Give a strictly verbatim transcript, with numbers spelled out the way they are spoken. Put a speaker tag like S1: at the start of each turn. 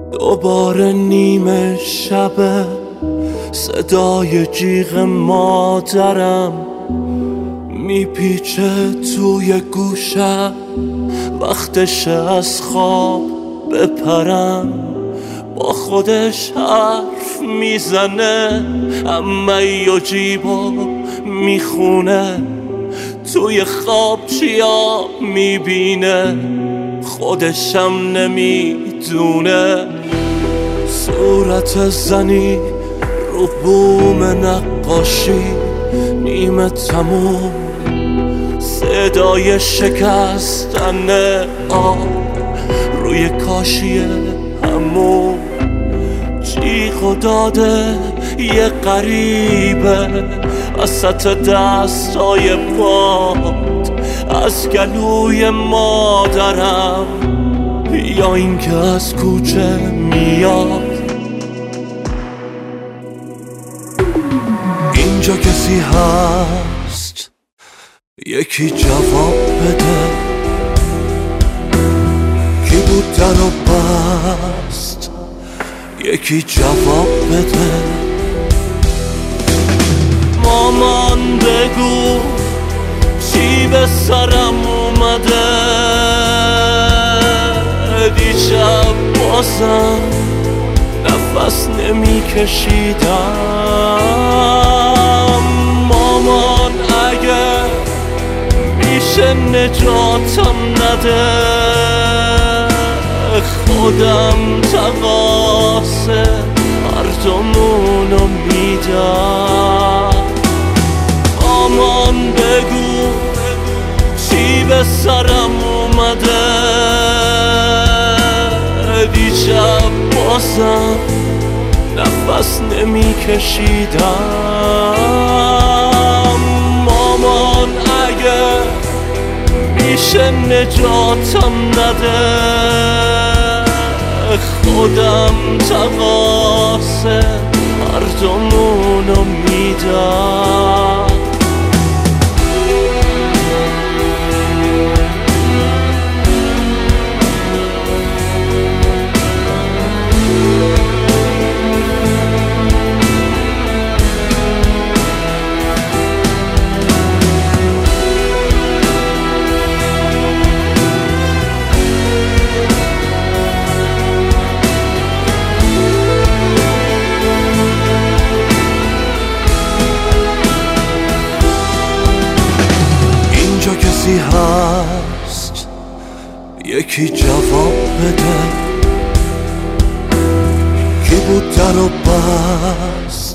S1: دوباره نیمه شبه، صدای جیغ مادرم میپیچه توی گوشم. وقتش از خواب بپرم، با خودش حرف میزنه، همه و جیبا میخونه، توی خواب چیا میبینه خودشم نمیدونه. صورت زنی رو بوم نقاشی نیمه تموم، صدای شکستن آب روی کاشی همون، جیغ و داده یه غریبه وسط دستای پاد، از گلوی مادرم یا اینکه از کوچه میاد. اینجا کسی هست یکی جواب بده، کی بود در و بست یکی جواب بده. مامان بگو چی به سرم اومده، دیشب بازم نفس نمی کشیدم. مامان اگه میشه نجاتم نده، خودم تقاصه هر دومونو میدم. مامان بگو چی به سرم اومده، دیشب بازم نفس نمی کشیدم. مامان اگه میشه نجاتم نده، خودم تقاصه هر دومونو میدم. کسی هست یکی جواب بده، کی بود در و بست